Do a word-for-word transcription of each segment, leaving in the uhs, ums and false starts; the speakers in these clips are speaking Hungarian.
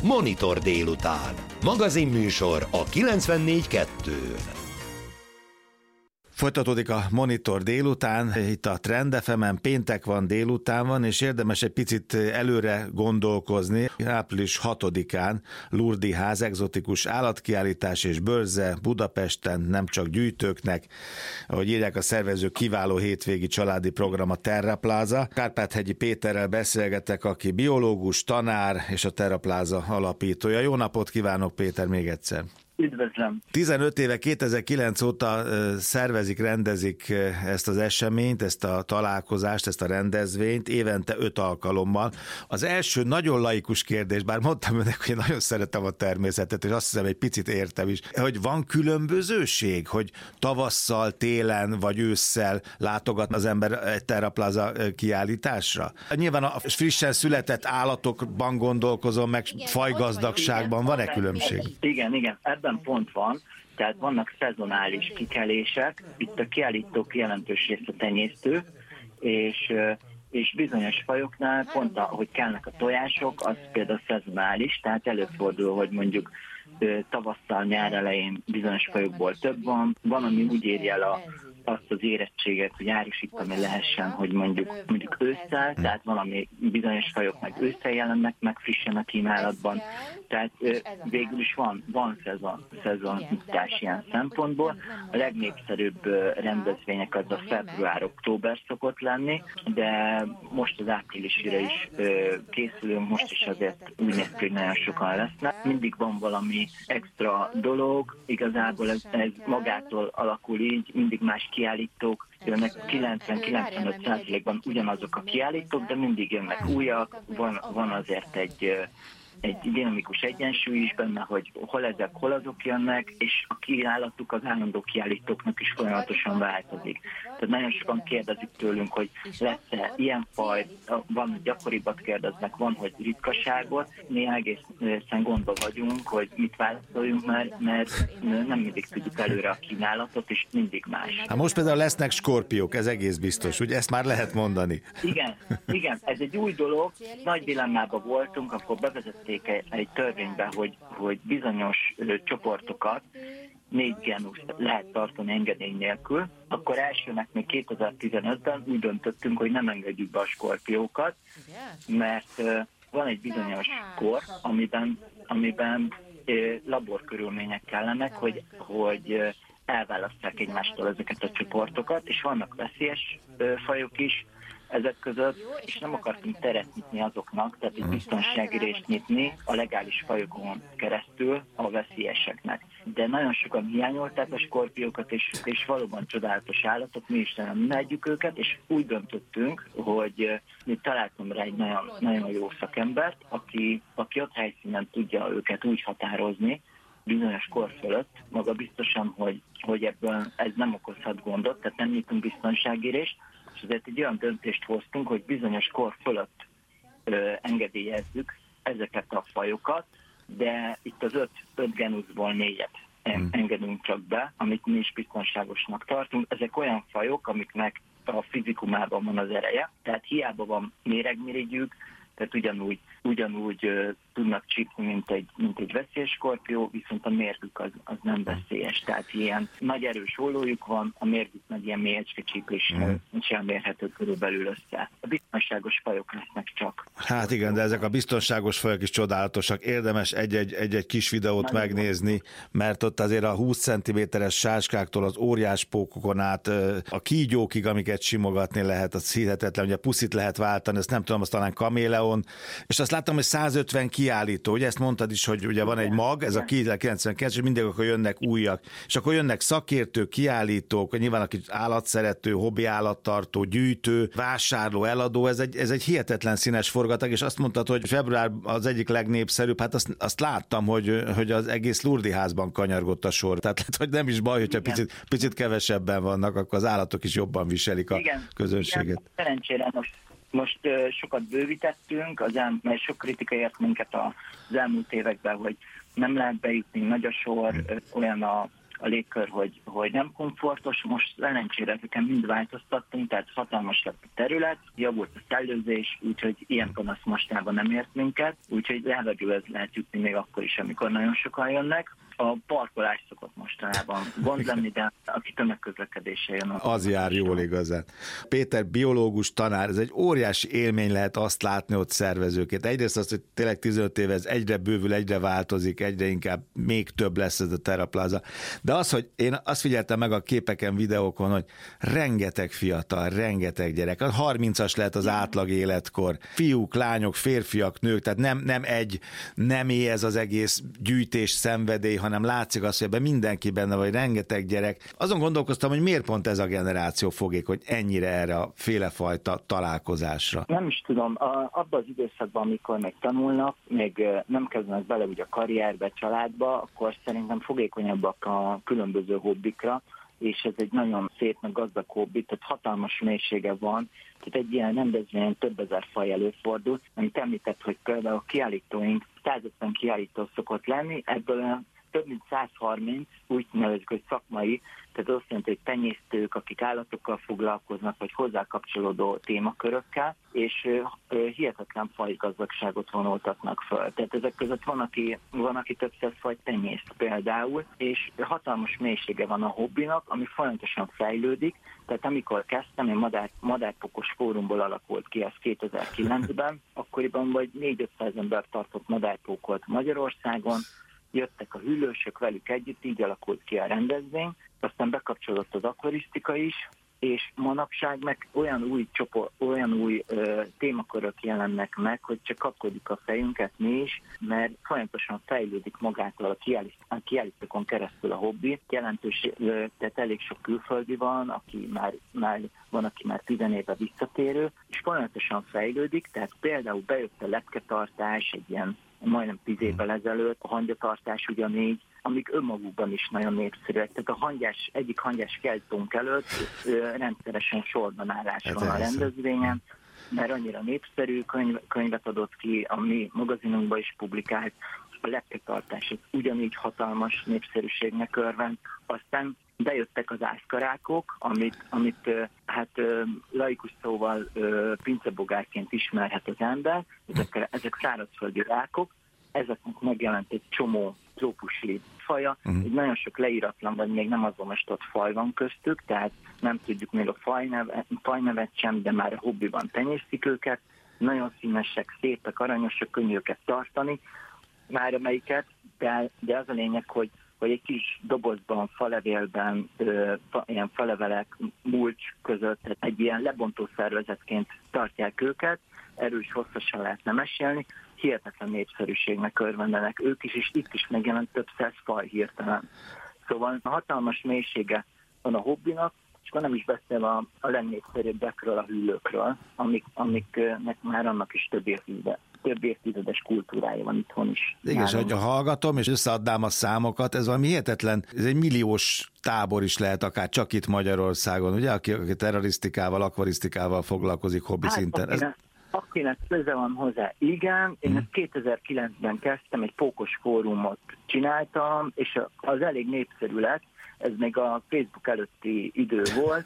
Monitor délután. Magazinműsor a kilencvennégy kettőn. Folytatódik a Monitor délután, itt a Trend ef emen, péntek van, délután van, és érdemes egy picit előre gondolkozni. április hatodikán Lurdi ház, egzotikus állatkiállítás és bőrze Budapesten, nem csak gyűjtőknek, ahogy írják a szervezők, kiváló hétvégi családi program a Terra Plaza. Kárpát-hegyi Péterrel beszélgetek, aki biológus, tanár és a Terra Plaza alapítója. Jó napot kívánok, Péter, még egyszer! Üdvözlöm! tizenöt éve, kétezer-kilenc óta szervezik, rendezik ezt az eseményt, ezt a találkozást, ezt a rendezvényt, évente öt alkalommal. Az első nagyon laikus kérdés, bár mondtam önnek, hogy én nagyon szeretem a természetet, és azt hiszem, egy picit értem is, hogy van különbözőség, hogy tavasszal, télen vagy ősszel látogat az ember egy Terra Plaza kiállításra? Nyilván a frissen született állatokban gondolkozom, meg fajgazdagságban van-e különbség? Igen, igen, ebben pont van, tehát vannak szezonális kikelések, itt a kiállítók jelentős része tenyésztő, és, és bizonyos fajoknál pont, ahogy kelnek a tojások, az például szezonális, tehát előfordul, hogy mondjuk tavasszal, nyár elején bizonyos fajokból több van, van, ami úgy érje el a azt az érettséget, hogy árusítani lehessen, hogy mondjuk, mondjuk ősszel, tehát valami bizonyos fajok meg ősszel jelennek meg frissen a kínálatban. Tehát végül is van, van szezon, szezonnyitás ilyen szempontból. A legnépszerűbb rendezvények az a február-október szokott lenni, de most az áprilisra is készülünk, most is azért úgy néz ki, hogy nagyon sokan lesznek. Mindig van valami extra dolog, igazából ez, ez magától alakul így, mindig más kiállítók, jönnek kilencven-kilencvenöt százalékban ugyanazok a kiállítók, de mindig jönnek újak, van, van azért egy, egy dinamikus egyensúly is benne, hogy hol ezek, hol azok jönnek, és a kínálatuk az állandó kiállítóknak is folyamatosan változik. Tehát nagyon sokan kérdezik tőlünk, hogy lesz-e ilyen faj, van, hogy gyakoribbat kérdeznek, van, hogy ritkaságot. Mi egészen gondba vagyunk, hogy mit válaszoljunk, mert, mert nem mindig tudjuk előre a kínálatot, és mindig más. Hát most például lesznek skorpiók, ez egész biztos, ugye ezt már lehet mondani. Igen, igen, ez egy új dolog, nagy dilemmában voltunk, akkor bevezették egy törvénybe, hogy, hogy bizonyos ö, csoportokat, négy genuszt lehet tartani engedély nélkül, akkor elsőnek még kétezer-tizenötben úgy döntöttünk, hogy nem engedjük be a skorpiókat, mert ö, van egy bizonyos kor, amiben, amiben ö, laborkörülmények kellenek, hogy, hogy ö, elválasztják egymástól ezeket a csoportokat, és vannak veszélyes ö, fajok is ezek között, és nem akartunk teret nyitni azoknak, tehát egy biztonsági részt nyitni a legális fajokon keresztül a veszélyeseknek. De nagyon sokan hiányolták a skorpiókat, és, és valóban csodálatos állatok, mi is nem imádjuk őket, és úgy döntöttünk, hogy mi találtam rá egy nagyon, nagyon jó szakembert, aki, aki ott helyszínen tudja őket úgy határozni, bizonyos kor fölött, maga biztosan, hogy, hogy ebből ez nem okozhat gondot, tehát nem nyitunk biztonsági részt, és ezért egy olyan döntést hoztunk, hogy bizonyos kor fölött ö, engedélyezzük ezeket a fajokat, de itt az öt, öt genuszból négyet en, engedünk csak be, amit mi is biztonságosnak tartunk. Ezek olyan fajok, amiknek a fizikumában van az ereje, tehát hiába van méregmirigyük, tehát ugyanúgy, ugyanúgy uh, tudnak csípni, mint egy, mint egy veszélyes skorpió, viszont a mérgük az, az nem veszélyes. Tehát ilyen nagy erős ollójuk van, a mérgük meg ilyen mélyecske csípéssel mm. sem mérhető körülbelül össze. A biztonságos fajok lesznek csak. Hát igen, de ezek a biztonságos fajok is csodálatosak. Érdemes egy-egy, egy-egy kis videót nagyon megnézni, van. Mert ott azért a húsz centiméteres sáskáktól az óriáspókokon át a kígyókig, amiket simogatni lehet, az hihetetlen, ugye puszit lehet váltani, ezt nem tudom, azt talán kaméleon, és azt láttam, hogy százötven kiállító, ugye ezt mondtad is, hogy ugye van egy mag, ez a kilencvenkilenc, és mindig akkor jönnek újak, és akkor jönnek szakértők, kiállítók, nyilván aki állatszerető, hobbi állattartó, gyűjtő, vásárló, eladó, ez egy, ez egy hihetetlen színes forgatag, és azt mondtad, hogy február az egyik legnépszerűbb, hát azt, azt láttam, hogy, hogy az egész Lurdi házban kanyargott a sor, tehát hogy nem is baj, hogyha picit, picit kevesebben vannak, akkor az állatok is jobban viselik a igen, közönséget. Igen, szerencsére most Most uh, sokat bővítettünk, az el, mert sok kritika ért minket az elmúlt években, hogy nem lehet bejutni, nagy a sor, uh, olyan a, a légkör, hogy, hogy nem komfortos, most szerencsére ezeken mind változtattunk, tehát hatalmas lett a terület, javult a szellőzés, úgyhogy ilyen panasz mostában nem ért minket, úgyhogy levegőhez lehet jutni még akkor is, amikor nagyon sokan jönnek. A parkolás szokott mostanában gond lenni, de aki tömegközlekedéssel jön. Az jár jól igazán. Péter, biológus tanár, ez egy óriási élmény lehet azt látni ott szervezőként. Egyrészt azt, hogy tényleg tizenöt éve ez egyre bővül, egyre változik, egyre inkább még több lesz ez a TerraPlaza. De az, hogy én azt figyeltem meg a képeken, videókon, hogy rengeteg fiatal, rengeteg gyerek. A harmincas lehet az átlag életkor. Fiúk, lányok, férfiak, nők, tehát nem, nem egy nemé ez az egész gyűjtés, szenvedély, hanem látszik azt, hogy ebben mindenki benne vagy, rengeteg gyerek. Azon gondolkoztam, hogy miért pont ez a generáció fogékony ennyire erre a félefajta találkozásra. Nem is tudom, a, abban az időszakban, amikor még tanulnak, még nem kezdenek bele ugye a karrierbe, családba, akkor szerintem fogékonyabbak a különböző hobbikra, és ez egy nagyon szép, meg gazdag hobbi, tehát hatalmas mélysége van, tehát egy ilyen rendezvényen több ezer faj előfordul, amit említett, hogy például a kiállítóink százötven kiállító szokott lenni, ebből több mint száz harminc, úgy nevezzük, hogy szakmai, tehát azt jelenti, hogy tenyésztők, akik állatokkal foglalkoznak, vagy hozzá kapcsolódó témakörökkel, és hihetetlen fajgazdagságot vonultatnak föl. Tehát ezek között van, aki, van, aki több száz fajt tenyészt például, és hatalmas mélysége van a hobbinak, ami folyamatosan fejlődik. Tehát amikor kezdtem, én madár, madárpokos fórumból alakult ki, ez kétezer-kilencben, akkoriban vagy négy-ötszáz ember tartott madárpókolt Magyarországon, jöttek a hüllősök velük együtt, így alakult ki a rendezvény, aztán bekapcsolódott az akvarisztika is, és manapság meg olyan új csoport, olyan új ö, témakörök jelennek meg, hogy csak kapkodik a fejünket mi is, mert folyamatosan fejlődik magától a, kiállít, a kiállítókon keresztül a hobbi. Jelentős, ö, tehát elég sok külföldi van, aki már, már van, aki már tizen éve visszatérő, és folyamatosan fejlődik, tehát például bejött a lepketartás, egy ilyen majdnem tíz évvel ezelőtt, a hangyatartás ugyanígy, amik önmagukban is nagyon népszerűek. Tehát a hangyás, egyik hangyás kiállítónk előtt ö, rendszeresen sorban állás hát van a rendezvényen, mert annyira népszerű, könyv, könyvet adott ki, a mi magazinunkban is publikált, a lepketartás ez ugyanígy hatalmas népszerűségnek örvend. Aztán bejöttek az ászkarákok, amit, amit hát laikus szóval pincebogárként ismerhet az ember, ezek, ezek szárazföldi rákok, ezeknek megjelent egy csomó trópusi faja, uh-huh. Egy nagyon sok leíratlan, vagy még nem azonosított faj van köztük, tehát nem tudjuk még a fajnevet, fajnevet sem, de már a hobbiban tenyésztik őket, nagyon színesek, szépek, aranyosak, könnyű őket tartani, már amelyiket, de, de az a lényeg, hogy hogy egy kis dobozban, falevélben, ö, fa, ilyen falevelek, mulcs között egy ilyen lebontó szervezetként tartják őket, erről is hosszasan lehetne mesélni, hihetetlen népszerűségnek örvendenek ők is, és itt is megjelent több száz faj hirtelen. Szóval hatalmas mélysége van a hobbinak, és van nem is beszél a, a legnépszerűbbekről, a hüllőkről, amik, amiknek már annak is több évtizede. több évtizedes kultúrája van itthon is. Igen, és hogyha hallgatom, és összeadnám a számokat, ez valami hihetetlen, ez egy milliós tábor is lehet akár csak itt Magyarországon, ugye, aki, aki terrorisztikával, akvarisztikával foglalkozik hobbi hát, szinten. Akinek, ez... akinek köze van hozzá, igen. Én hmm. ezt kétezer-kilencben kezdtem, egy pókos fórumot csináltam, és az elég népszerű lett, ez még a Facebook előtti idő volt,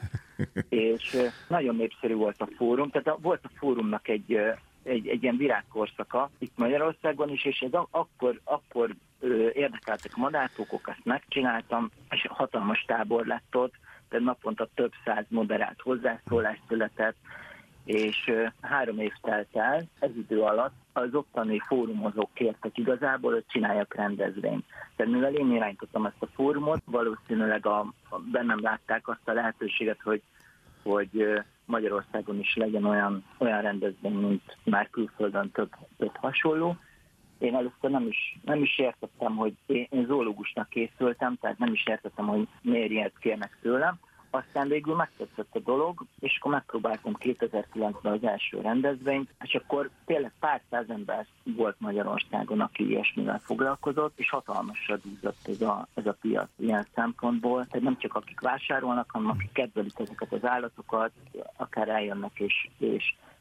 és nagyon népszerű volt a fórum, tehát volt a fórumnak egy Egy, egy ilyen virágkorszaka itt Magyarországon is, és ez akkor, akkor ö, érdekeltek a madárpókok, ezt megcsináltam, és hatalmas tábor lett ott, tehát naponta több száz moderált hozzászólás született, és ö, három év telt el, ez idő alatt az ottani fórumozók kértek igazából, hogy csináljak rendezvényt. Tehát mivel én irányítottam ezt a fórumot, valószínűleg a, a, bennem látták azt a lehetőséget, hogy, hogy Magyarországon is legyen olyan, olyan rendezvény, mint már külföldön több, több hasonló. Én először nem is, nem is értettem, hogy én, én zoológusnak készültem, tehát nem is értettem, hogy miért ilyet kérnek tőlem. Aztán végül megtetszett a dolog, és akkor megpróbáltam kétezer-kilencben az első rendezvényt, és akkor tényleg pár száz ember volt Magyarországon, aki ilyesmivel foglalkozott, és hatalmasra dúzott ez a, ez a piac ilyen szempontból. Tehát nem csak akik vásárolnak, hanem akik kedvelik ezeket az állatokat, akár eljönnek és, és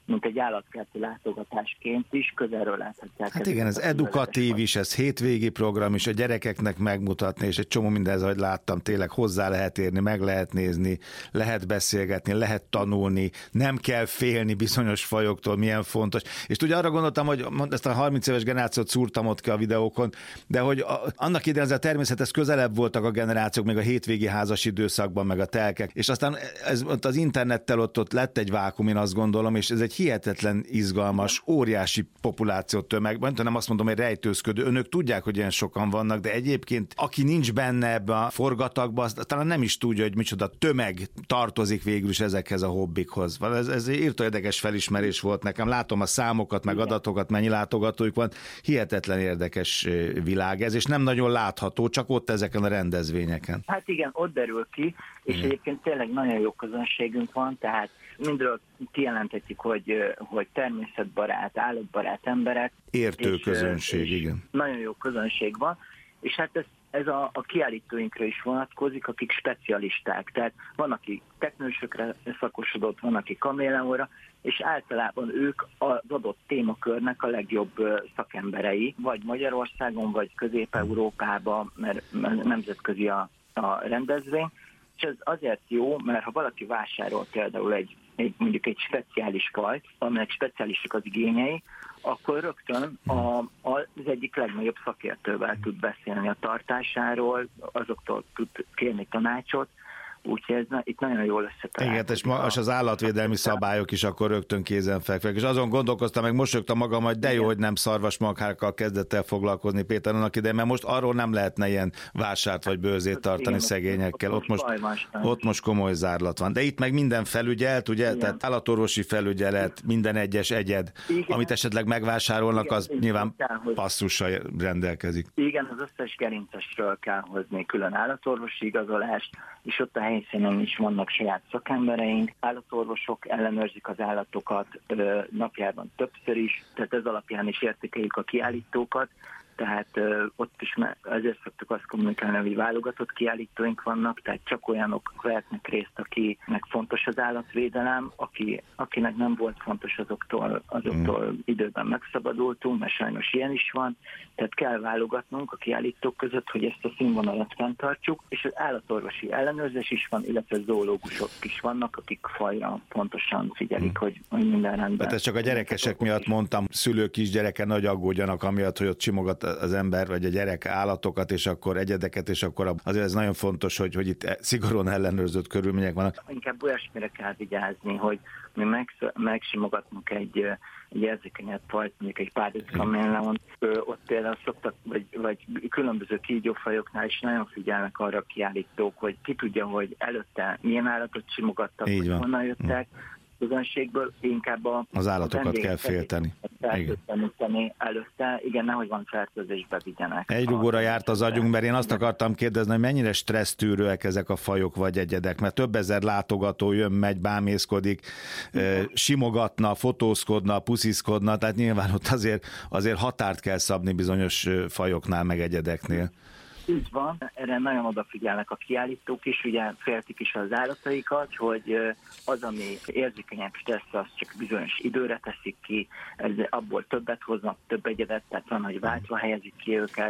mint egy állatkerti látogatásként is közelről láthatják. Hát igen, ez edukatív is, ez hétvégi program is, a gyerekeknek megmutatni, és egy csomó mindez, ahogy láttam, tényleg hozzá lehet érni, meg lehet nézni, lehet beszélgetni, lehet tanulni, nem kell félni bizonyos fajoktól, milyen fontos. És ugye arra gondoltam, hogy ezt a harminc éves generációt szúrtam ott ki a videókon, de hogy a, annak idején ez a természethez közelebb voltak a generációk, meg a hétvégi házas időszakban, meg a telkek, és aztán ez, ott az internettel ott, ott lett egy vákum, én azt gondolom, és ez egy hihetetlen izgalmas, óriási populációtömeg, nem azt mondom, hogy rejtőzködő, önök tudják, hogy ilyen sokan vannak, de egyébként aki nincs benne ebbe a forgatagba, azt talán nem is tudja, hogy micsoda tömeg tartozik végül is ezekhez a hobbikhoz. Ez, ez írtó érdekes felismerés volt nekem, látom a számokat, meg adatokat, mennyi látogatójuk van, hihetetlen érdekes világ ez, és nem nagyon látható, csak ott ezeken a rendezvényeken. Hát igen, ott derül ki, és igen. Egyébként tényleg nagyon jó közönségünk van, tehát mindről kijelentettük, hogy, hogy természetbarát, állatbarát emberek. Értő és, közönség, és igen. Nagyon jó közönség van, és hát ez, ez a, a kiállítóinkra is vonatkozik, akik specialisták. Tehát van, aki teknősökre szakosodott, van, aki kaméleonra, és általában ők az adott témakörnek a legjobb szakemberei, vagy Magyarországon, vagy Közép-Európában, mert nemzetközi a, a rendezvény. És ez azért jó, mert ha valaki vásárol például egy, egy mondjuk egy speciális fajt, aminek speciálisak az igényei, akkor rögtön a, az egyik legnagyobb szakértővel tud beszélni a tartásáról, azoktól tud kérni tanácsot, úgyhogy ez, itt nagyon jól összetalálkozik. Igen, és most az állatvédelmi szabályok is akkor rögtön kézenfekvőek. És azon gondolkoztam, meg mosolyogtam magam, hogy de jó, igen. hogy nem szarvasmarhákkal kezdett el foglalkozni Péter annak idején, mert most arról nem lehetne ilyen vásárt vagy bőrzét tartani igen, szegényekkel. Ott most, ott most komoly zárlat van. De itt meg minden felügyelt, ugye? Igen. Tehát állatorvosi felügyelet, minden egyes egyed, igen. amit esetleg megvásárolnak, igen, az nyilván passzussal rendelkezik. Igen, az összes gerincesről kell hozni külön állatorvosi igazolást, és ott a helyszínen is vannak saját szakembereink, állatorvosok ellenőrzik az állatokat napjában többször is, tehát ez alapján is értékeljük a kiállítókat, tehát uh, ott is ezért szoktuk azt kommunikálni, hogy válogatott kiállítóink vannak, tehát csak olyanok vehetnek részt, akinek fontos az állatvédelem, aki, akinek nem volt fontos, azoktól, azoktól mm. időben megszabadultunk, mert sajnos ilyen is van, tehát kell válogatnunk a kiállítók között, hogy ezt a színvonalat fenntartsuk, és az állatorvosi ellenőrzés is van, illetve zoológusok is vannak, akik fajra pontosan figyelik, mm. hogy, hogy minden rendben. Tehát ezt csak a gyerekesek miatt mondtam, szülők kisgyereke nagy aggódjanak, amiatt, hogy ott simogat az ember vagy a gyerek állatokat, és akkor egyedeket, és akkor azért ez nagyon fontos, hogy, hogy itt szigorúan ellenőrzött körülmények vannak. Inkább olyasmire kell vigyázni, hogy mi megsimogatnak egy, egy érzékenyebb fajt, mondjuk egy párizkaméleont, ott például szoktak, vagy, vagy különböző kígyófajoknál is nagyon figyelnek arra a kiállítók, hogy ki tudja, hogy előtte milyen állatot simogattak, hogy honnan jöttek, közönségből, inkább a, az állatokat kell félteni. Fertőtleníteni előtte, igen, nehogy van fertőzésbe vigyenek. Egy rugóra járt az agyunk, mert én azt akartam kérdezni, hogy mennyire stressztűrőek ezek a fajok vagy egyedek, mert több ezer látogató jön, megy, bámészkodik, igen. simogatna, fotózkodna, pusziszkodna, tehát nyilván ott azért, azért határt kell szabni bizonyos fajoknál, meg egyedeknél. Így van, erre nagyon odafigyelnek a kiállítók is, ugye féltik is az állataikat, hogy az, ami érzékenyebb stressz, az csak bizonyos időre teszik ki, ez, abból többet hoznak, több egyedet, tehát van, hogy váltva helyezik ki őket.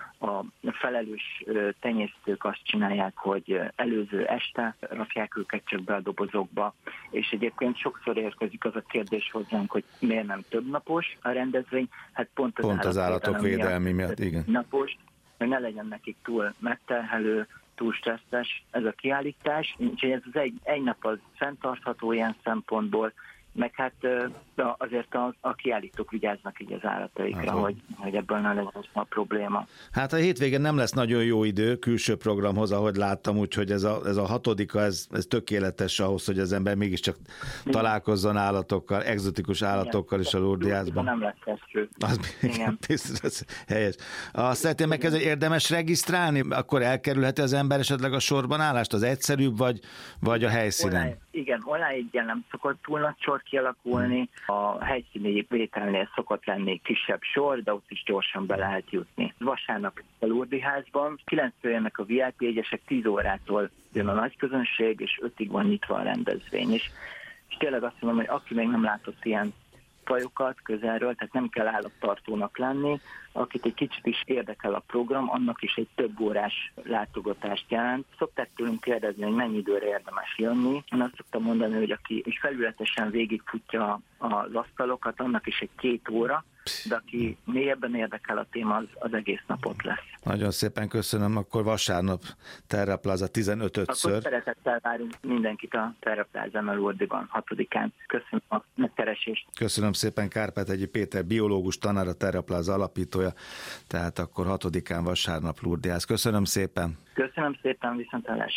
A felelős tenyésztők azt csinálják, hogy előző este rakják őket csak be a dobozokba, és egyébként sokszor érkezik az a kérdés hozzánk, hogy miért nem több napos a rendezvény, hát pont az, pont az állatok védelmi miatt, igen. Napos, hogy ne legyen nekik túl megterhelő, túl stresszes ez a kiállítás. Úgyhogy ez az egy, egy nap az fenntartható ilyen szempontból, meg hát azért a, a kiállítók vigyáznak így az állataikra, hogy, hogy ebből ne legyen a probléma. Hát a hétvégén nem lesz nagyon jó idő külső programhoz, ahogy láttam, úgyhogy ez a, ez a hatodika, ez, ez tökéletes ahhoz, hogy az ember mégiscsak találkozzon állatokkal, egzotikus állatokkal is a Lourdes-ban. Nem lesz eső. Az, igen, biztos, az helyes. Azt szeretném megkezdeni, hogy érdemes regisztrálni, akkor elkerülheti az ember esetleg a sorban állást, az egyszerűbb, vagy, vagy a helyszínen? Online, igen, online igen nem szokott túl nagy sor kialakulni, a helyszíni vételnél szokott lenni kisebb sor, de ott is gyorsan be lehet jutni. Vasárnap a Lourdes-házban kilenckor jönnek a vé i pé jegyesek, tíz órától jön a nagy közönség, és ötig van nyitva a rendezvény is. és tényleg azt mondom, hogy aki még nem látott ilyen fajokat közelről, tehát nem kell állattartónak lenni, akit egy kicsit is érdekel a program, annak is egy több órás látogatást jelent. Szokták tőlünk kérdezni, hogy mennyi időre érdemes jönni. Én azt szoktam mondani, hogy aki is felületesen végigfutja az asztalokat, annak is egy két óra, de aki mélyebben érdekel a téma, az, az egész napot lesz. Nagyon szépen köszönöm, akkor vasárnap Terra Plaza tizenötödször. Akkor szeretettel várunk mindenkit a Terra Plazán a Lourdes-ban, hatodikán. Köszönöm a megkeresést. Köszönöm szépen, Kárpátegyi Péter, biológus tanár, a Terra Plaza alapítója, tehát akkor hatodikán vasárnap Lourdesház. Köszönöm szépen. Köszönöm szépen, viszontlátásra.